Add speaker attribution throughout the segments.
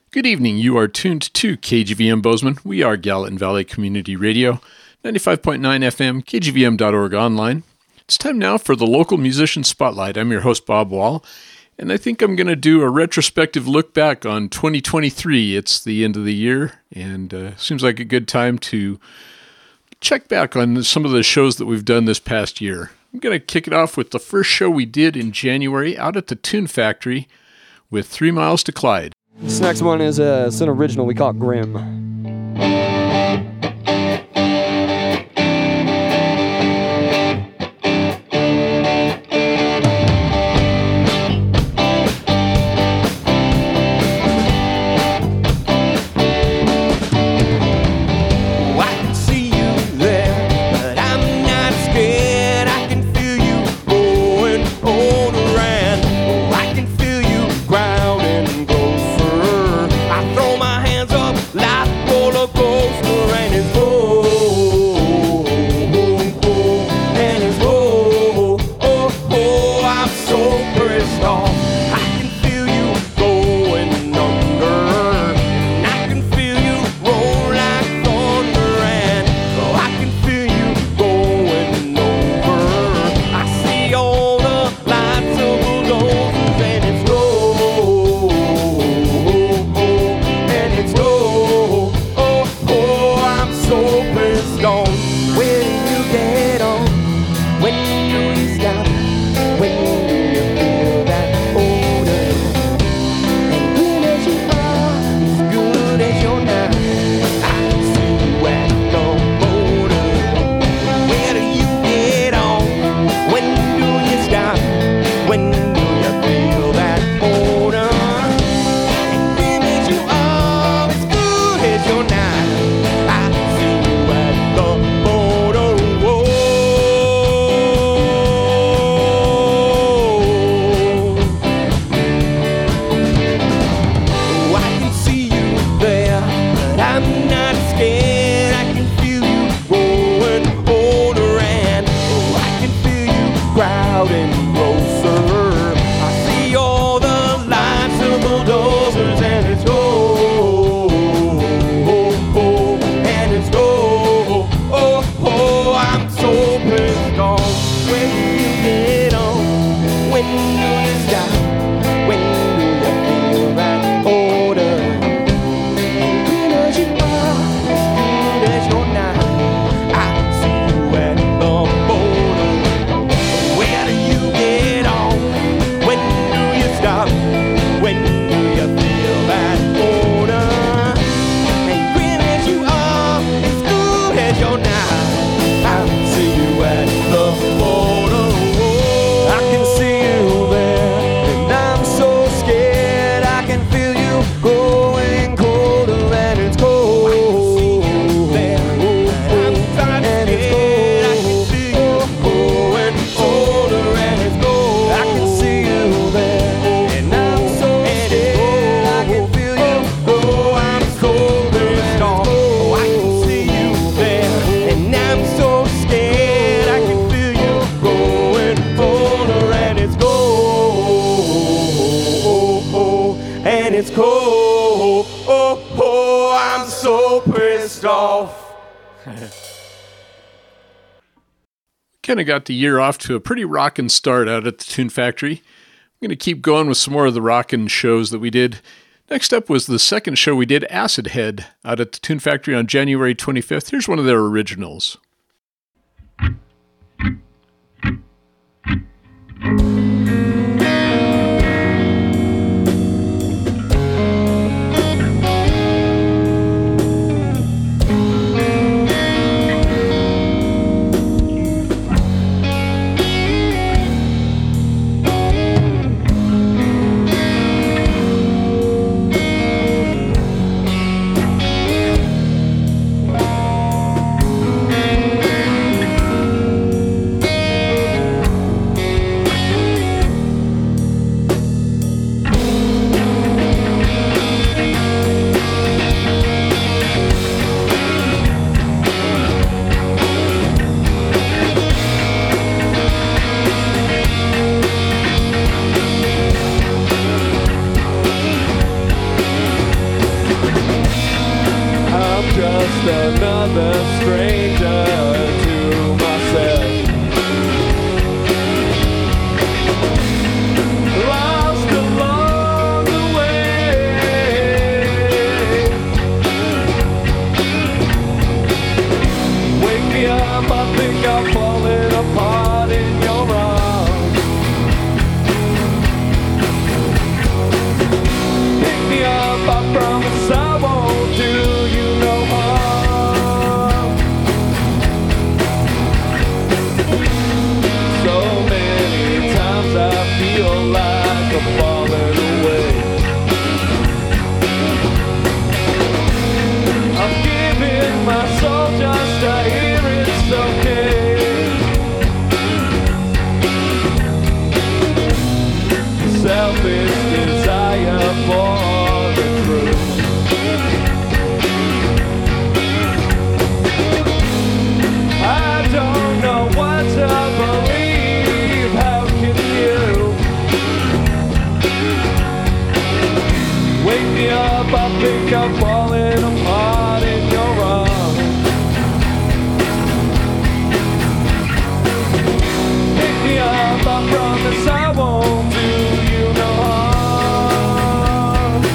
Speaker 1: Good evening. You are tuned to KGVM Bozeman. We are Gallatin Valley Community Radio, 95.9 FM, kgvm.org online. It's time now for the local musician spotlight. I'm your host, Bob Wall, and I think I'm going to do a retrospective look back on 2023. It's the end of the year, and seems like a good time to check back on some of the shows that we've done this past year. I'm going to kick it off with the first show we did in January out at the Tune Factory with 3 Miles to Clyde.
Speaker 2: This next one is it's an original we call it Grim.
Speaker 1: Kind of got the year off to a pretty rockin' start out at the Tune Factory. I'm going to keep going with some more of the rockin' shows that we did. Next up was the second show we did, Acid Head, out at the Tune Factory on January 25th. Here's one of their originals.
Speaker 2: just another stranger to myself. Lost along the way. Wake me up, I think I'm falling apart in your arms. Pick me up, I promise I won't do you no harm. So many times I feel like I'm falling away. I'm giving my soul just to hear it's okay. Selfish desire for the truth. I don't know what to believe. How can you wake me up? I think I'm falling apart in your arms. Pick me up, I promise I won't do you no harm.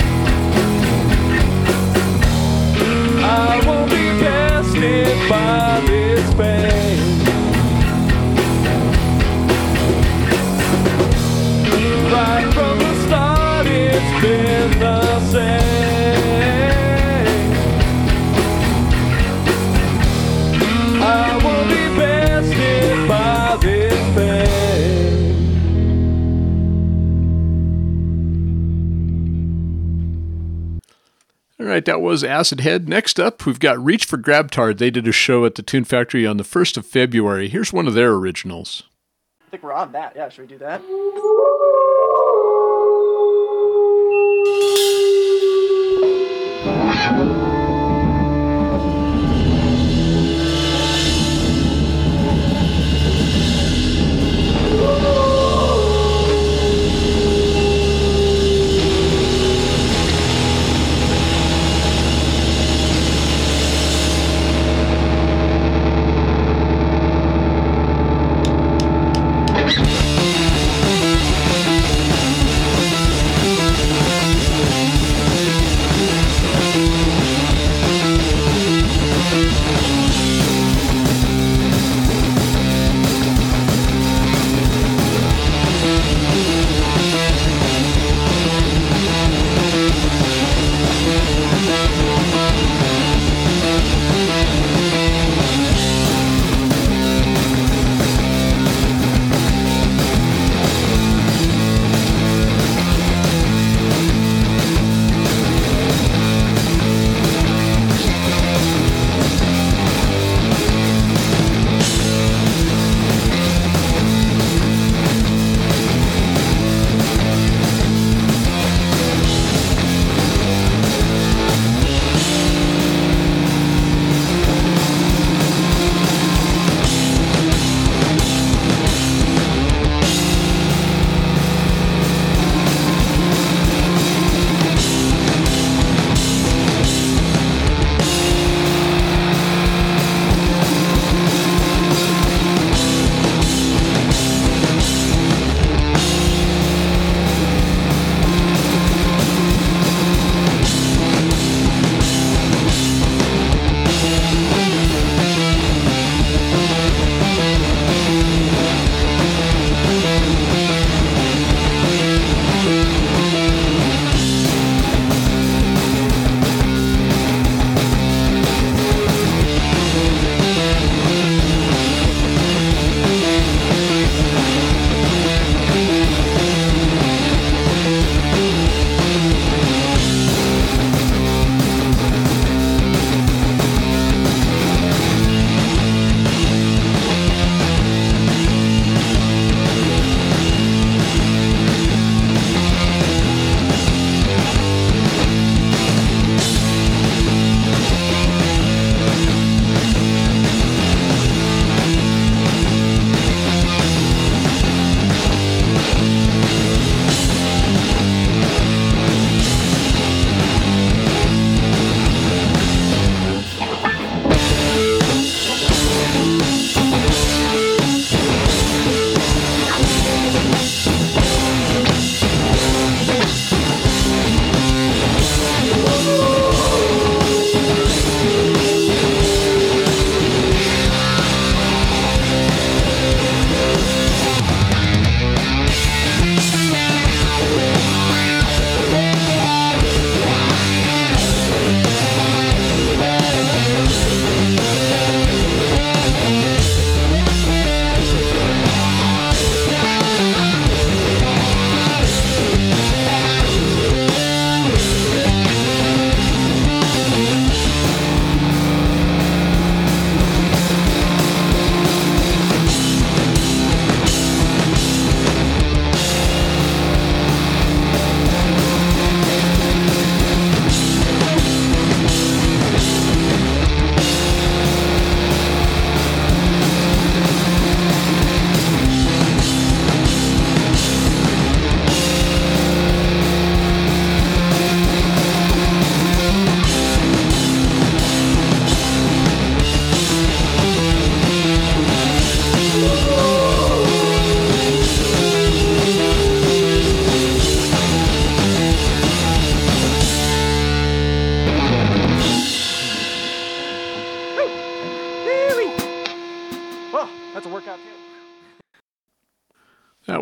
Speaker 2: I won't be tested by this pain. Right from the start, it's been the same. I won't be bested by this pain.
Speaker 1: All right, that was Acid Head. Next up, we've got Reach for Grabtard. They did a show at the Tune Factory on the 1st of February. Here's one of their originals.
Speaker 3: I think we're on that. Yeah, should we do that?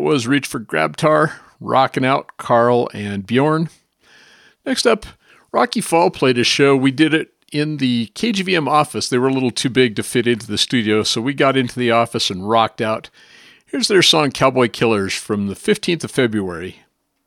Speaker 1: was Reach for Grabtar, Rockin' Out, Carl and Bjorn. Next up, Rocky Fall played a show. We did it in the KGVM office. They were a little too big to fit into the studio, so we got into the office and rocked out. Here's their song Cowboy Killers from the 15th of February.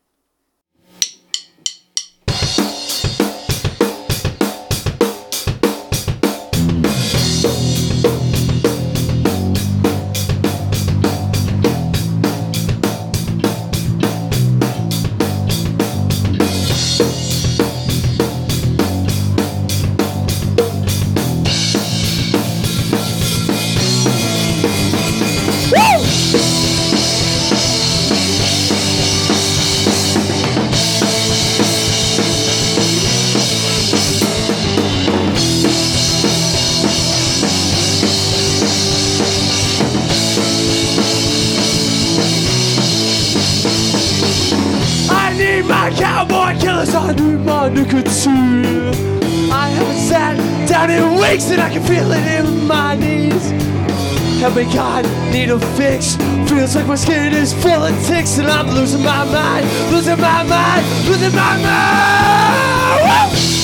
Speaker 2: Cowboy killers, I need my nicotine. I haven't sat down in weeks and I can feel it in my knees. Help me God, need a fix. Feels like my skin is full of ticks and I'm losing my mind, losing my mind, losing my mind. Woo!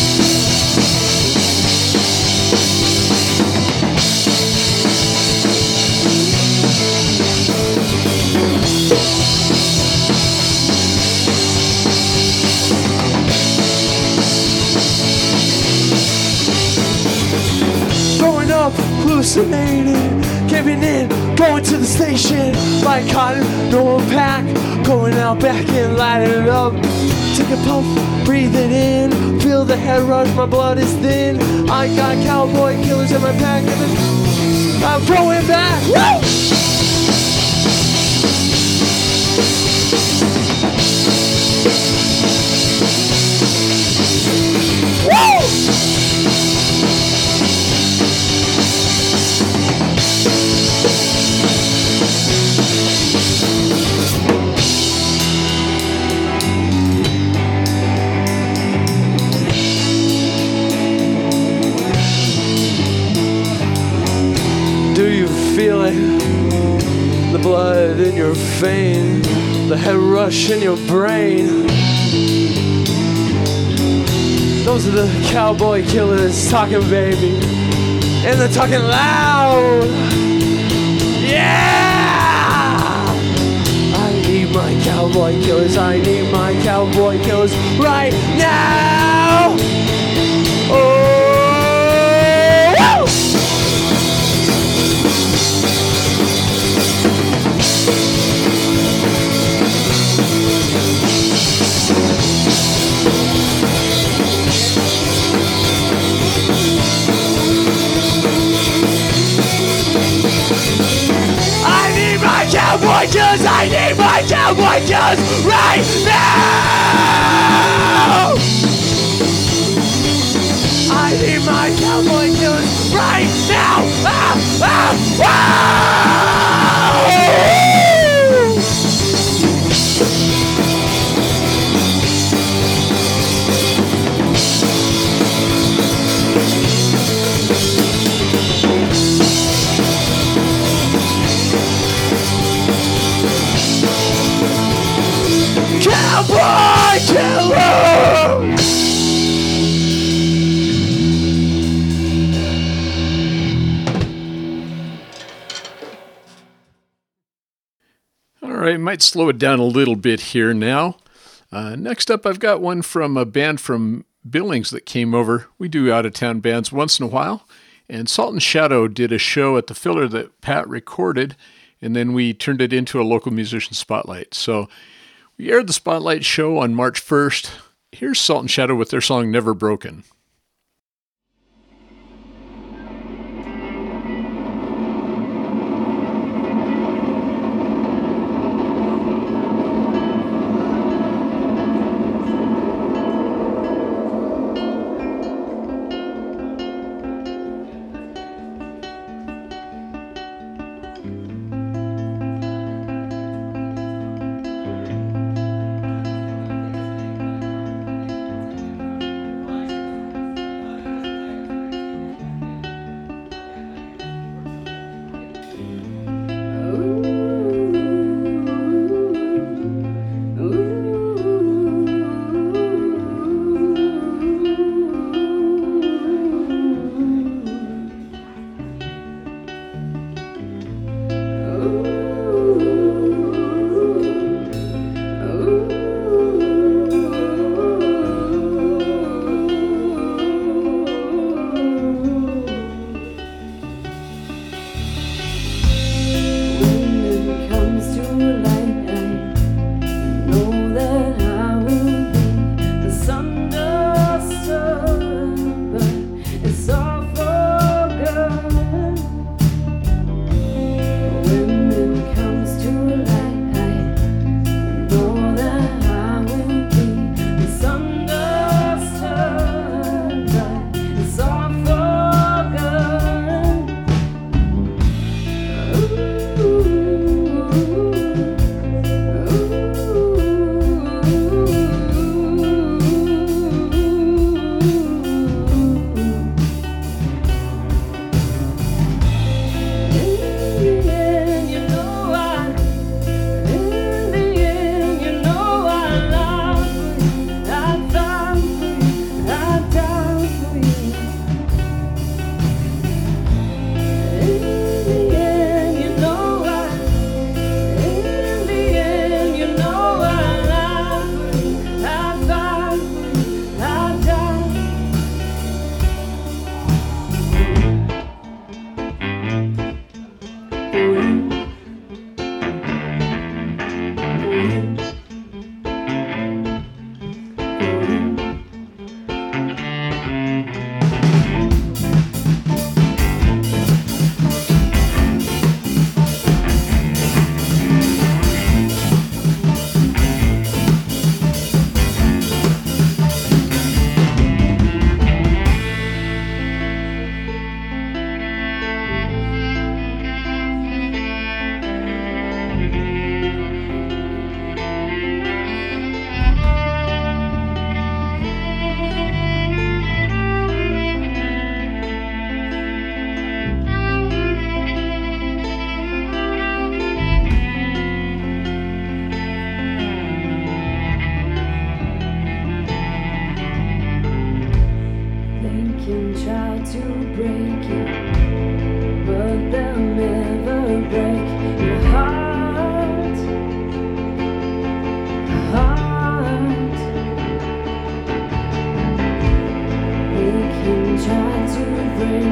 Speaker 2: Hallucinating, giving in, going to the station, like cotton, no pack, going out back and lighting it up. Take a puff, breathe it in, feel the head rush, my blood is thin. I got cowboy killers in my pack, and I'm going back. Woo! Feel it, the blood in your vein, the head rush in your brain. Those are the cowboy killers talking, baby, and they're talking loud. Yeah! I need my cowboy killers, I need my cowboy killers right now. Oh! Cowboy killers, I need my cowboy killers right now! I need my cowboy killers right now! Cowboy killer!
Speaker 1: All right, might slow it down a little bit here now. Next up, I've got one from a band from Billings that came over. We do out-of-town bands once in a while. And Salt and Shadow did a show at the Filler that Pat recorded, and then we turned it into a local musician spotlight. So we aired the Spotlight show on March 1st. Here's Salt and Shadow with their song Never Broken.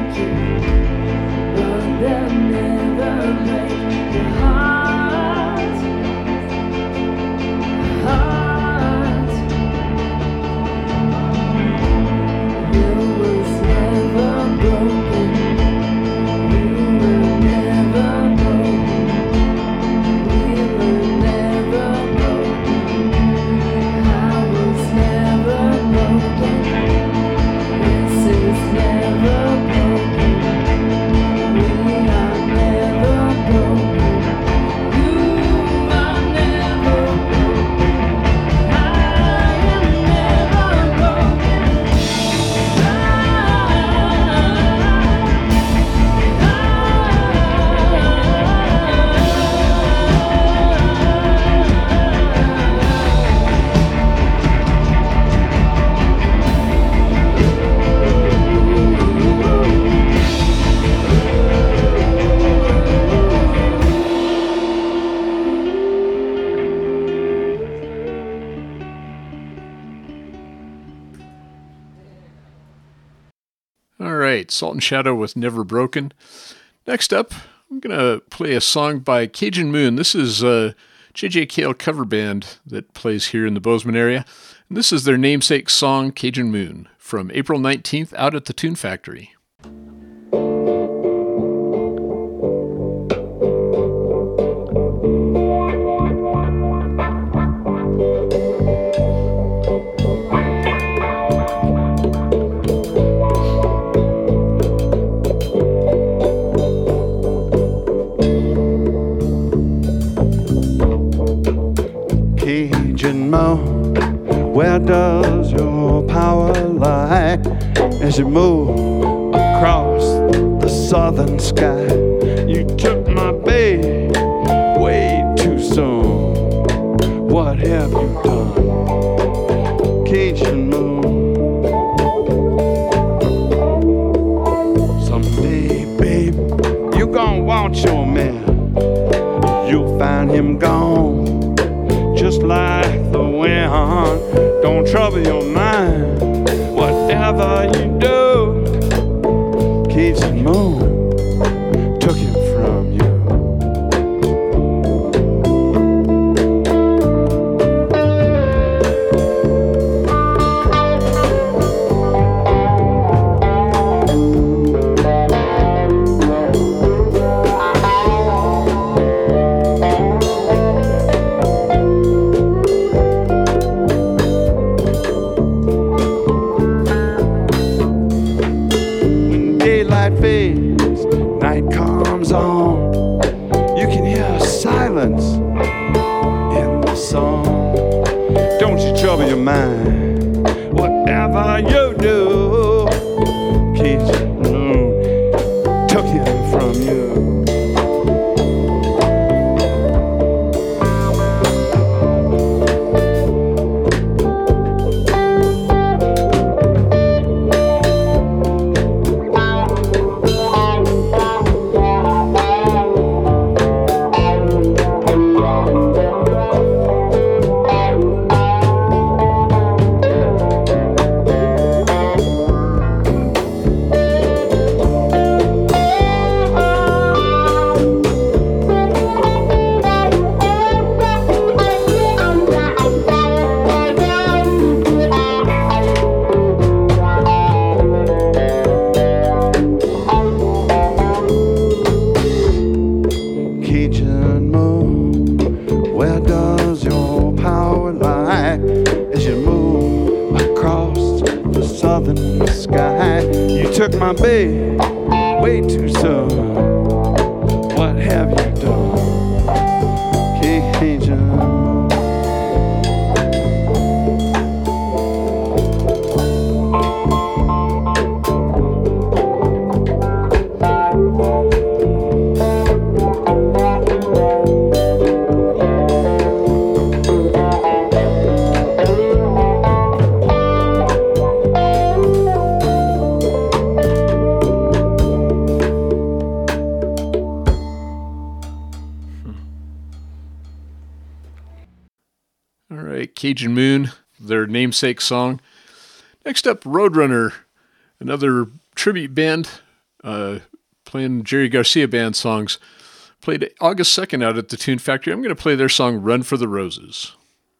Speaker 1: Salt and Shadow with Never Broken. Next up, I'm going to play a song by Cajun Moon. This is a J.J. Cale cover band that plays here in the Bozeman area. And this is their namesake song, Cajun Moon, from April 19th out at the Tune Factory.
Speaker 4: Where does your power lie as you move across the southern sky? You took my babe way too soon. What have you done, Cajun Moon? Someday, babe, you gon' want your man. You'll find him gone, just like the wind. Don't trouble your mind, whatever you do. Cajun Moon took him from you. Whatever you do, Cajun Moon took him from you. Took my babe way too soon. What have you done, Cajun Moon?
Speaker 1: Cajun Moon, their namesake song. Next up, Roadrunner, another tribute band playing Jerry Garcia Band songs. Played August 2nd out at the Tune Factory. I'm going to play their song Run for the Roses.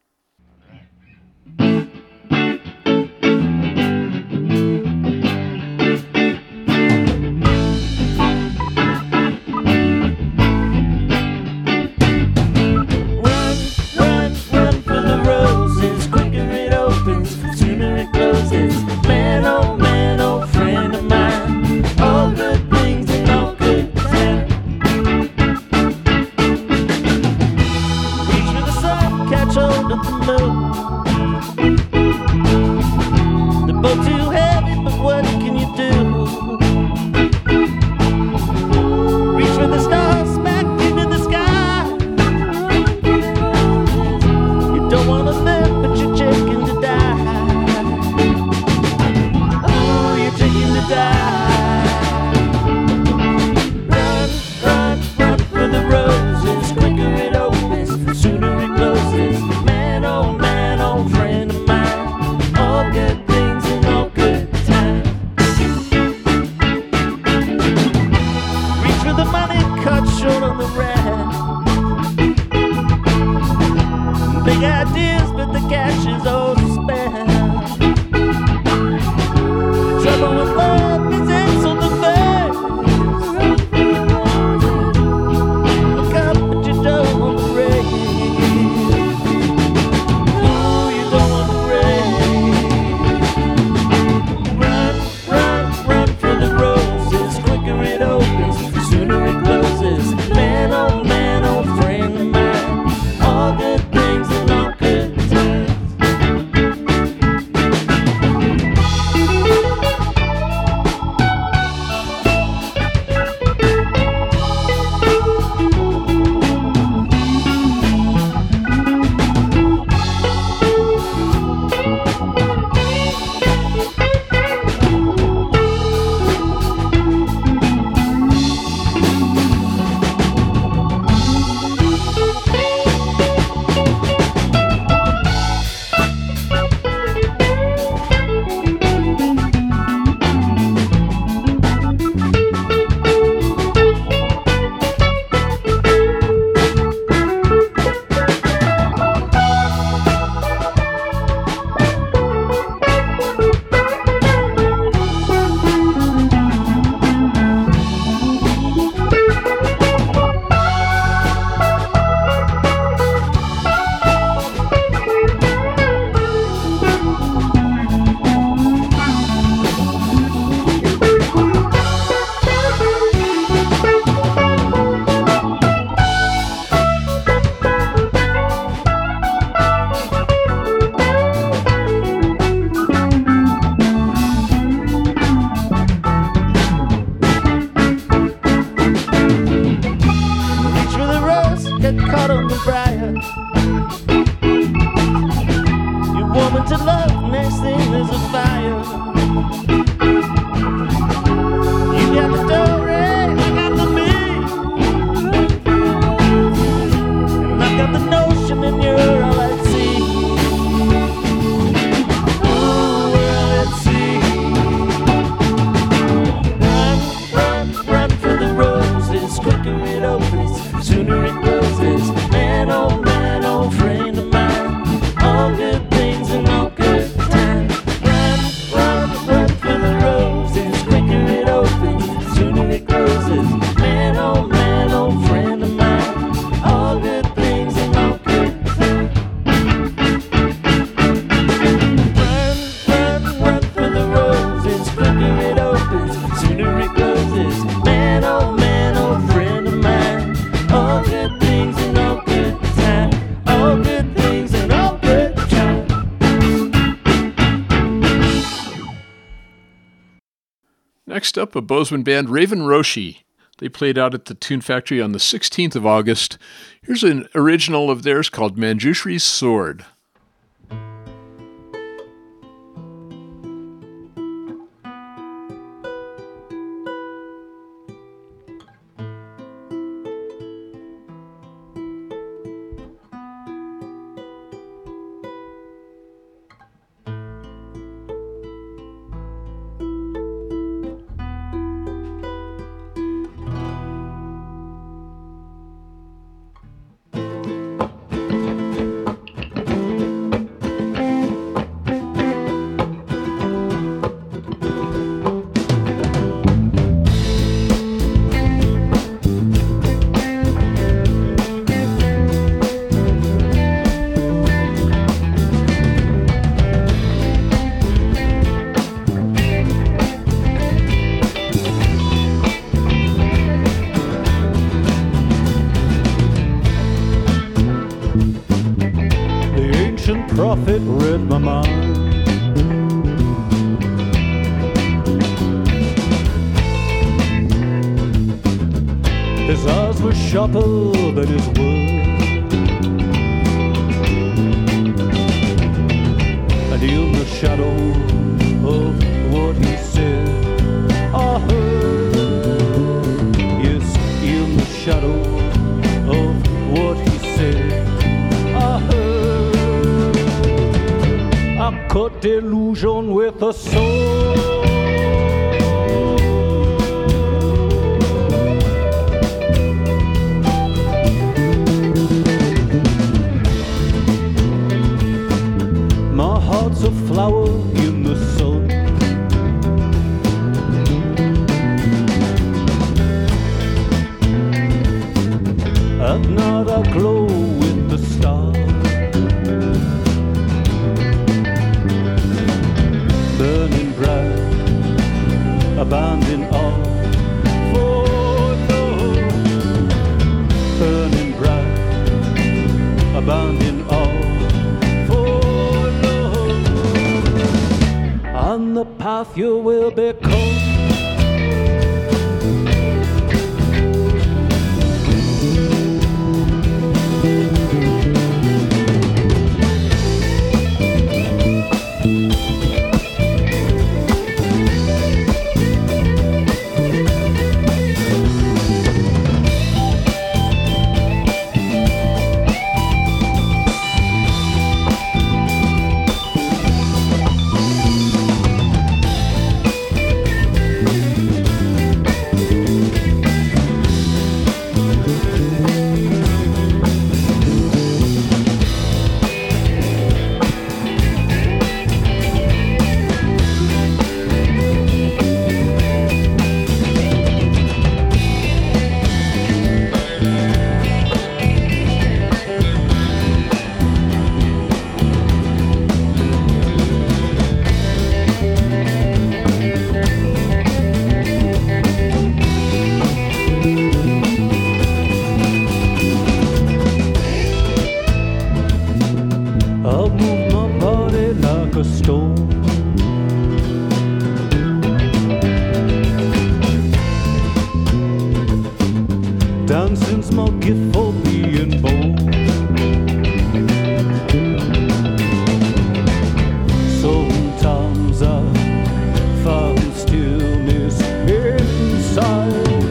Speaker 1: Next up, a Bozeman band, Raven Roshi. They played out at the Tune Factory on the 16th of August. Here's an original of theirs called Manjushri's Sword.
Speaker 5: words were sharper than his words. And in the shadow of what he said, I heard, yes, in the shadow of what he said, I heard, I cut delusion with a sword. My heart's a flower in the sun. At night I glow with the stars. Burning bright, abounding all for love. Burning bright, abounding all for love. On the path you will become. I'll move my body like a stone. Dancing's my gift for being born. Sometimes I find stillness inside.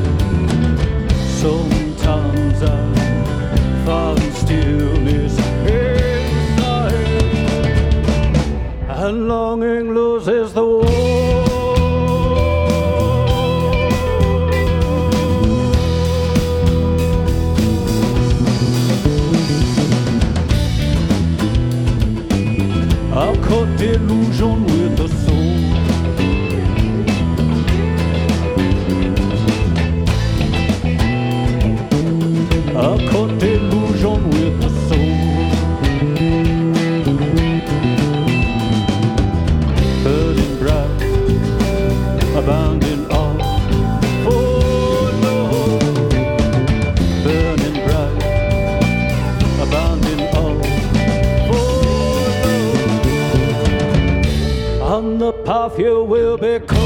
Speaker 5: Sometimes I find stillness inside. And longing loses the war. I cut delusion with a sword. I cut delusion with a sword. Burning bright, abounding all for love. Burning bright, abounding all for love. On the path you will become.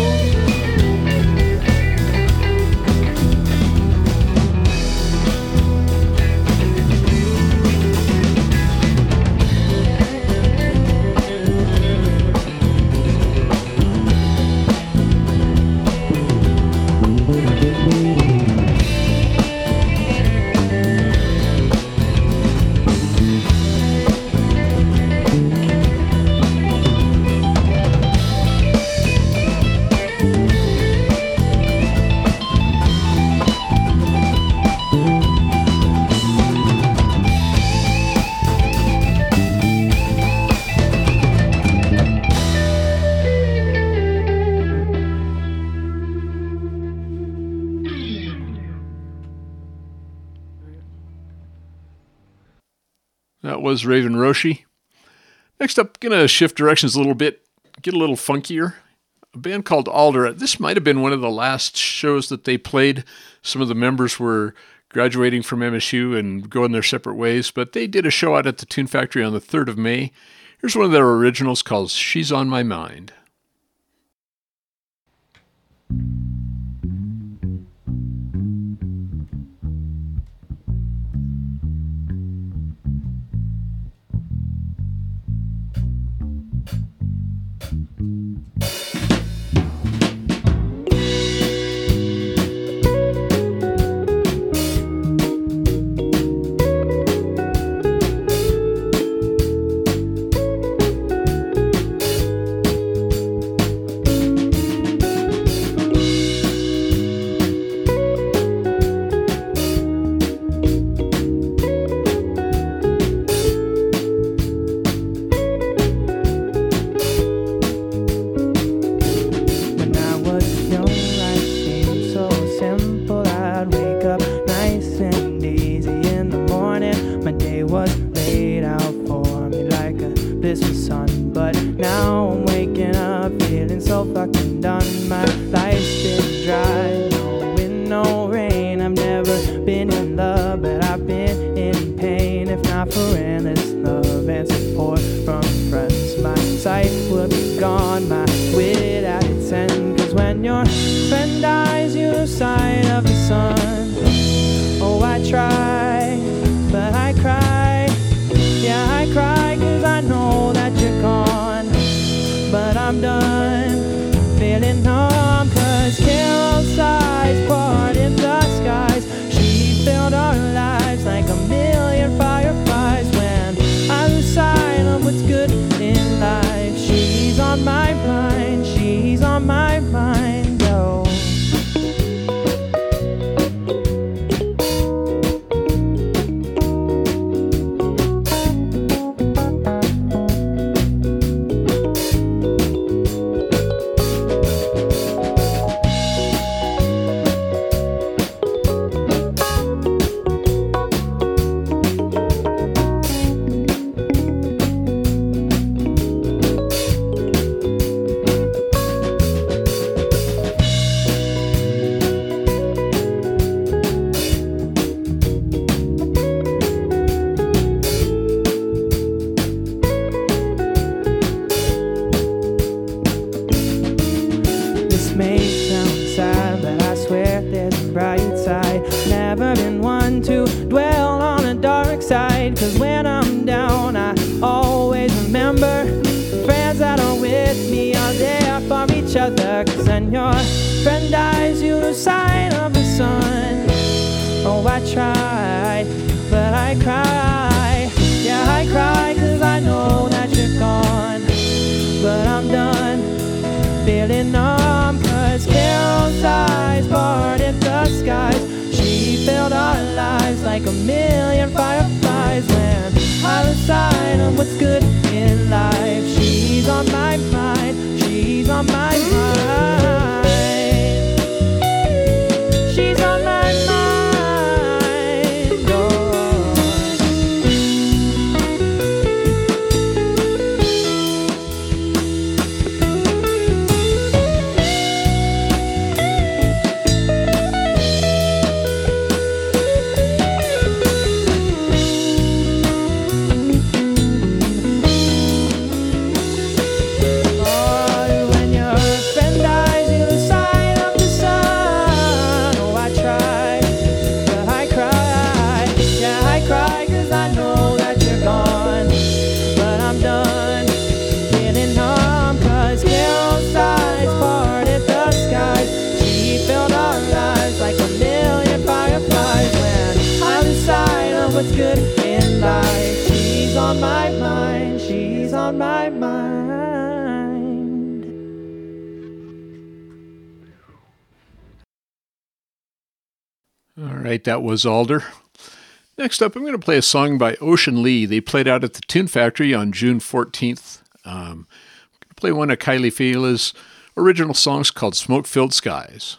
Speaker 1: That was Raven Roshi. Next up, gonna shift directions a little bit, get a little funkier. A band called Alder. This might have been one of the last shows that they played. Some of the members were graduating from MSU and going their separate ways, but they did a show out at the Tune Factory on the 3rd of May. Here's one of their originals called She's on My Mind.
Speaker 6: so fucking done. My life's been dry, no wind, no rain. I've never been in love, but I've been in pain. If not for endless love and support from friends, my sight would be gone, my wit at its end. Cause when your friend dies, you lose sight of the sun. Oh, I try, but I cry. Yeah, I cry cause I know that you're gone. But I'm done feeling numb. Cause Carol's eyes poured in the skies. She filled our lives like a million fireflies. When I lose sight of what's good in life, she's on my mind, she's on my mind, oh. Cause when I'm down, I always remember the friends that are with me are there for each other. Cause when your friend dies, you lose sight of the sun. Oh, I try, but I cry. Yeah, I cry cause I know that you're gone. But I'm done feeling numb. Cause Carol's eyes poured in the skies. She filled our lives like a million fireflies. When I lose sight of what's good in life, she's on my mind, she's on my mind. She's on my mind, oh. What's good in life, she's on my mind, she's on my mind.
Speaker 1: All right, that was Alder. Next up, I'm going to play a song by Ocean Lee. They played out at the Tune Factory on June 14th. I'm going to play one of Kylie Fela's original songs called Smoke-Filled Skies.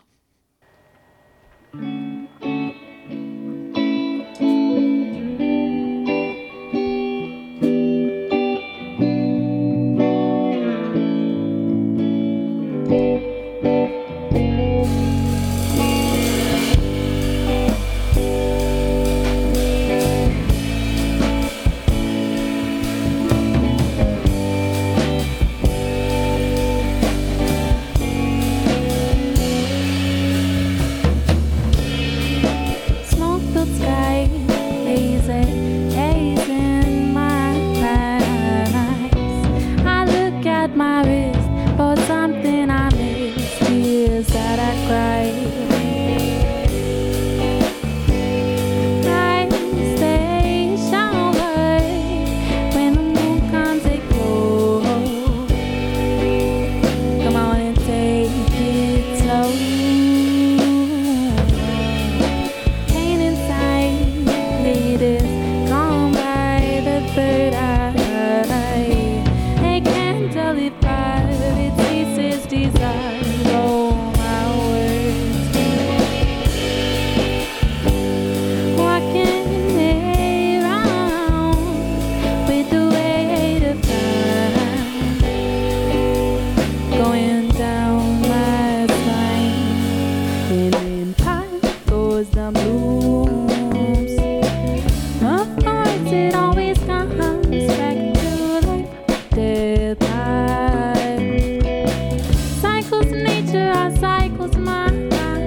Speaker 7: Cycles of nature are cycles of mine.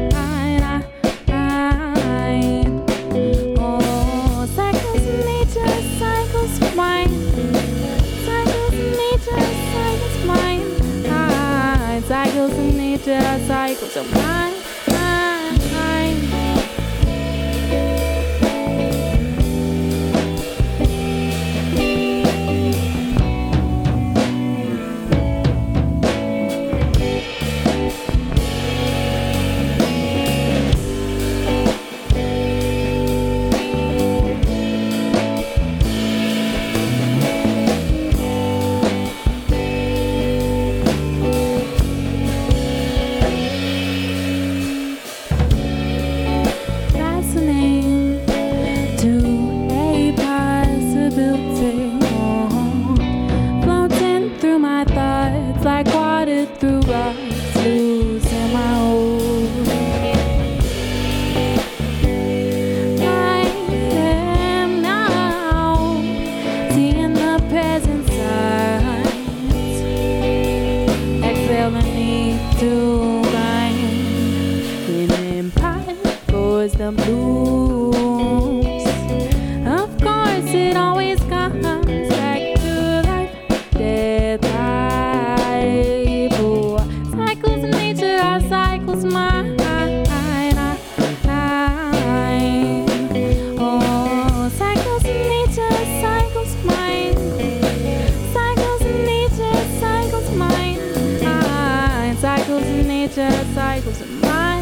Speaker 7: Oh, cycles of nature, cycles of mine. Cycles of nature, cycles of mine. Cycles of nature, cycles of mine. Cycles of mine.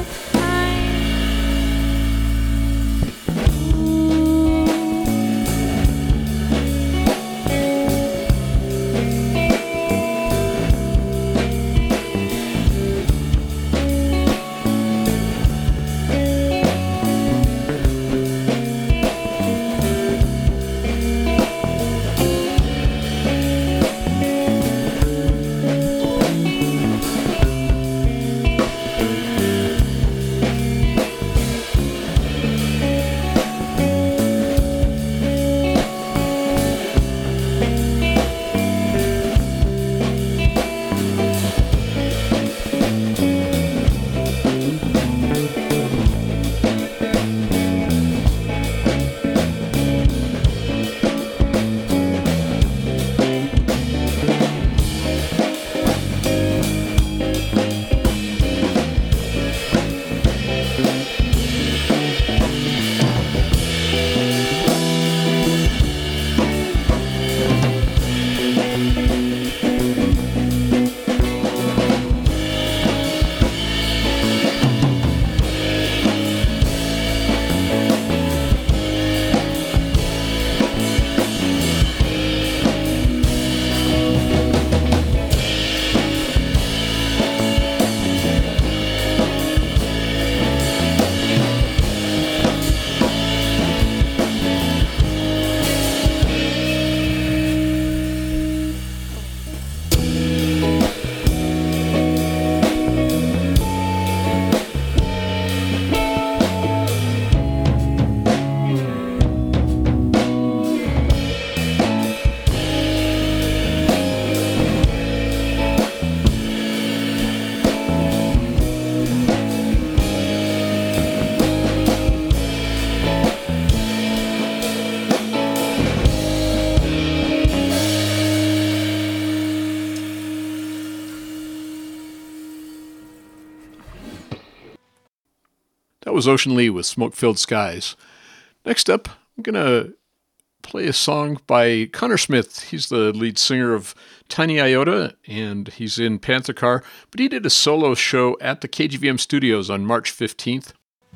Speaker 1: That was Ocean Lee with Smoke-Filled Skies. Next up, I'm going to play a song by Connor Smith. He's the lead singer of Tiny Iota, and he's in Panther Car, but he did a solo show at the KGVM studios on March 15th.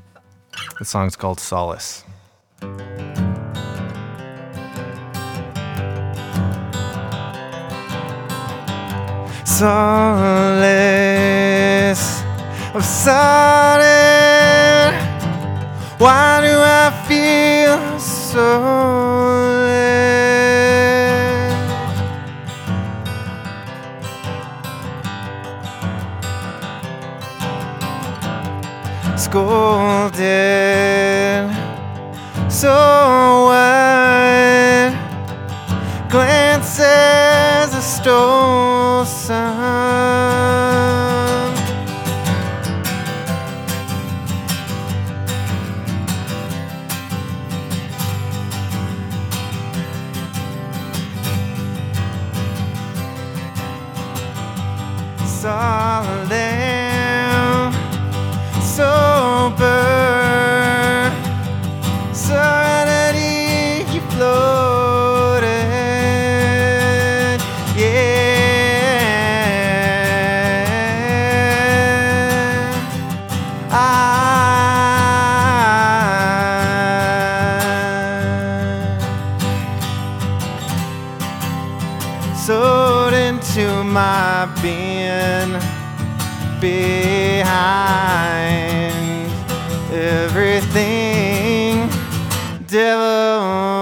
Speaker 8: The song's called Solace. Solace of sudden, why do I feel so late? Scolded, so wide, glances of stole sun. behind everything, devil.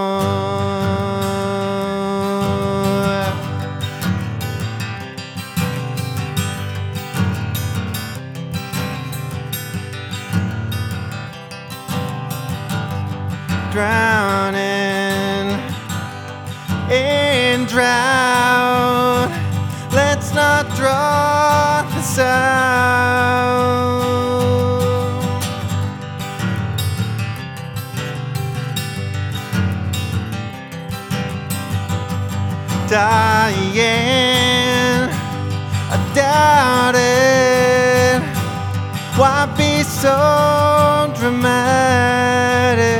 Speaker 8: Drowning in drought, let's not draw this out. Dying, I doubt it. Why be so dramatic?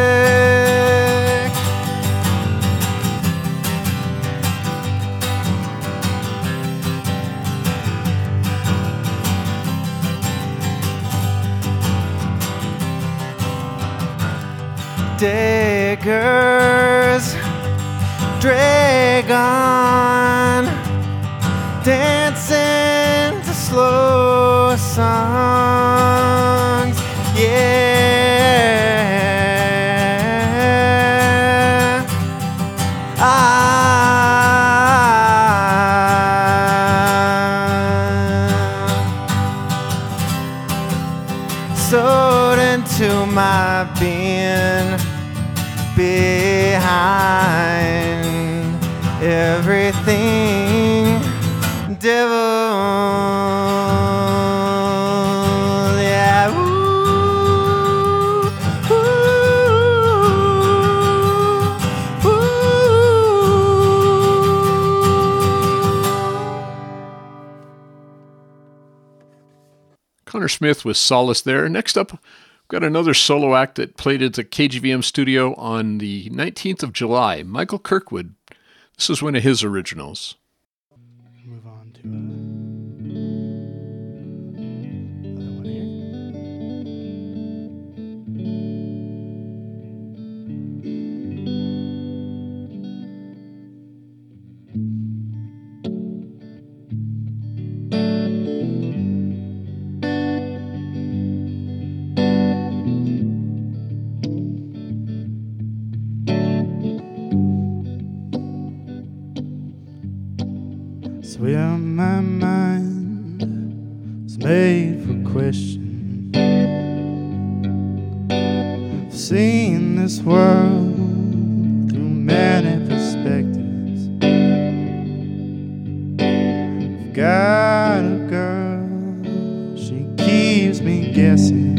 Speaker 8: Daggers drag on, dancing to slow songs. Yeah, soared into my being, behind everything, devil. Yeah, ooh, ooh, ooh.
Speaker 1: Connor Smith with Solace there. Next up, we've got another solo act that played at the KGVM studio on the 19th of July, Michael Kirkwood. This is one of his originals.
Speaker 6: Move on to another one here. Swear my mind is made for question. I've seen this world through many perspectives. I've got a girl, she keeps me guessing.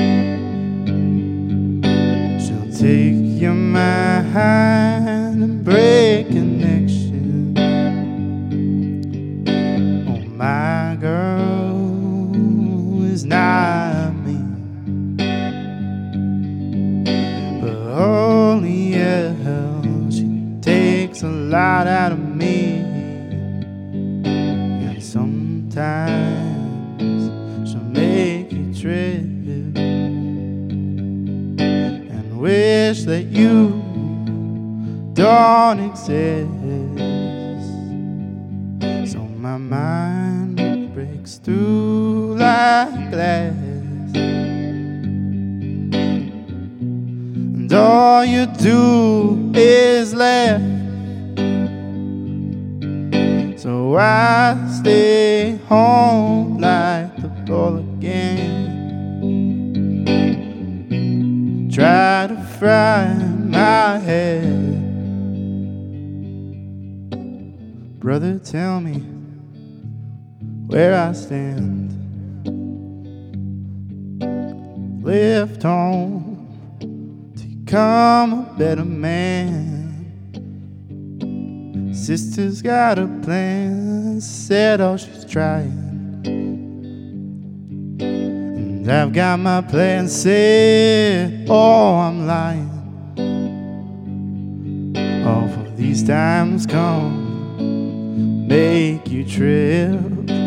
Speaker 6: She'll take your mind and break connection. My girl is not me, but holy hell, she takes a lot out of me. And sometimes she'll make you trip and wish that you don't exist. So my mind breaks through like glass, and all you do is laugh. So I stay home like the ball again, try to fry my head. Brother, tell me where I stand. Left home to become a better man. Sister's got a plan, said all she's trying. And I've got my plan set, oh, I'm lying. Oh, for these times come, make you trip,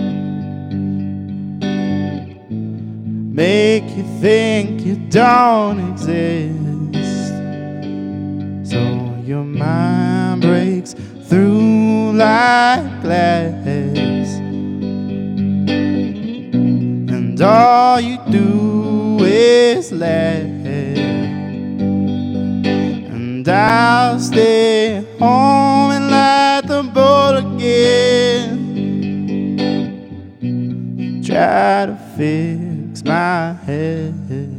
Speaker 6: make you think you don't exist. So your mind breaks through like glass,
Speaker 8: and all you do is laugh. And I'll stay home and light the bowl again. Try to fix my head.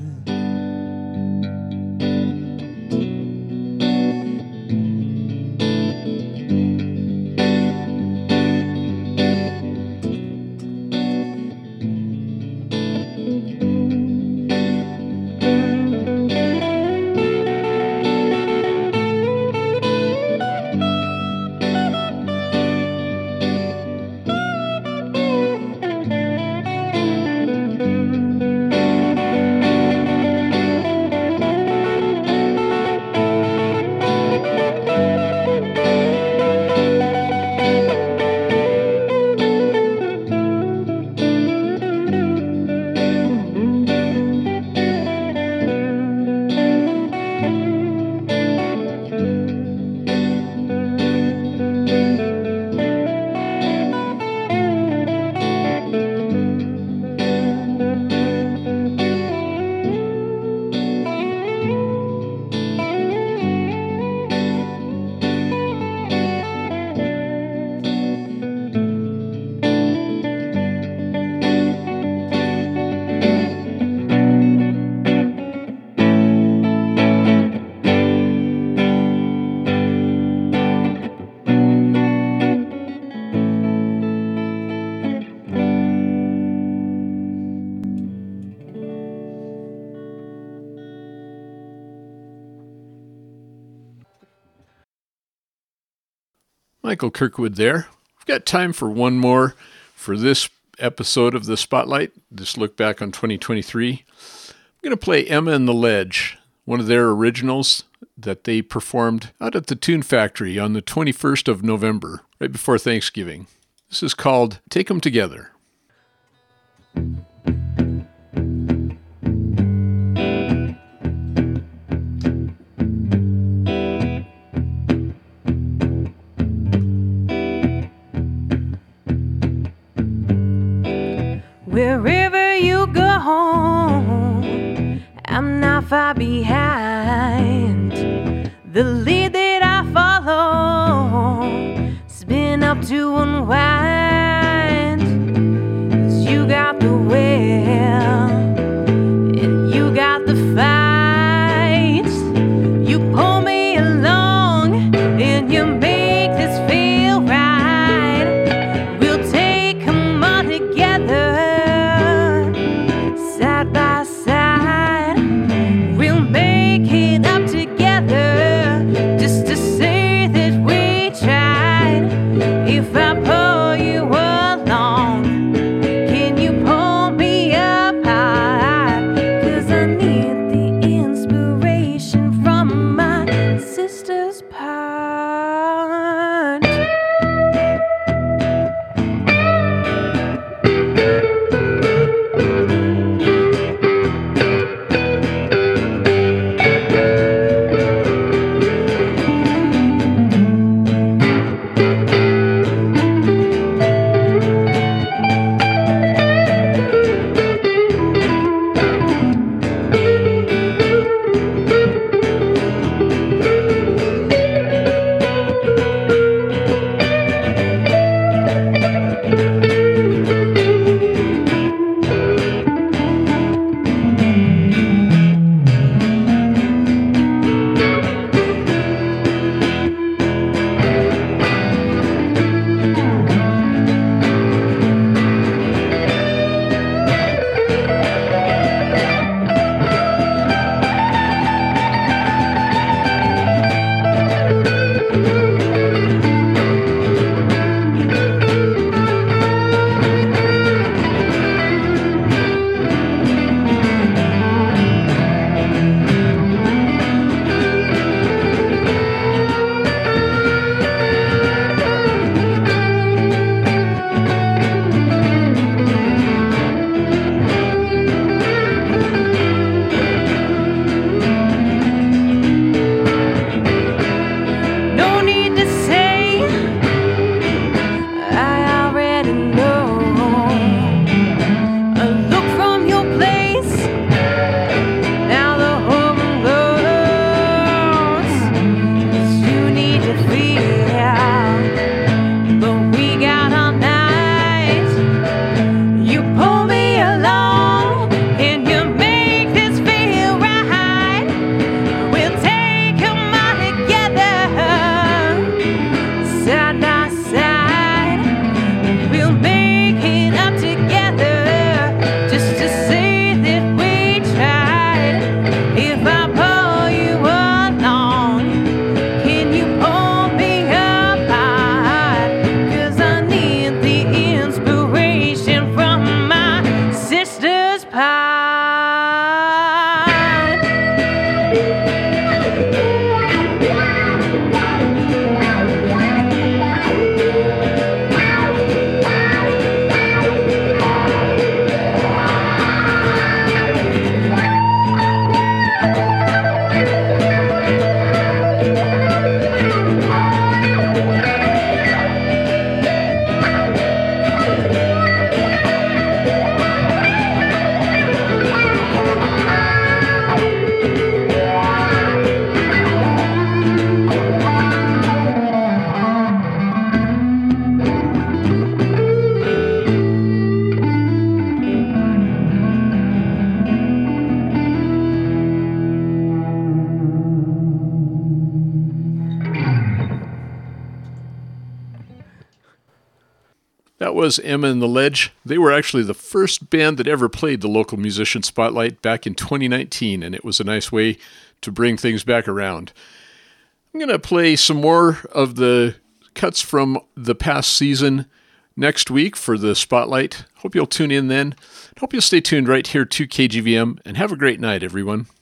Speaker 1: Michael Kirkwood there. We've got time for one more for this episode of The Spotlight, this look back on 2023. I'm going to play Emma and the Ledge, one of their originals that they performed out at the Tune Factory on the 21st of November, right before Thanksgiving. This is called Take 'Em Together.
Speaker 7: Wherever you go, I'm not far behind. The lead that I follow's been up to unwind. 'Cause you got the will and you got the fight. You pull me along and you make this feel right. We'll take 'em all together. Side by side, we'll make it up together, just to say that we tried. If I pull
Speaker 1: That was Emma and the Ledge. They were actually the first band that ever played the local musician spotlight back in 2019, and it was a nice way to bring things back around. I'm going to play some more of the cuts from the past season next week for the spotlight. Hope you'll tune in then. Hope you'll stay tuned right here to KGVM, and have a great night, everyone.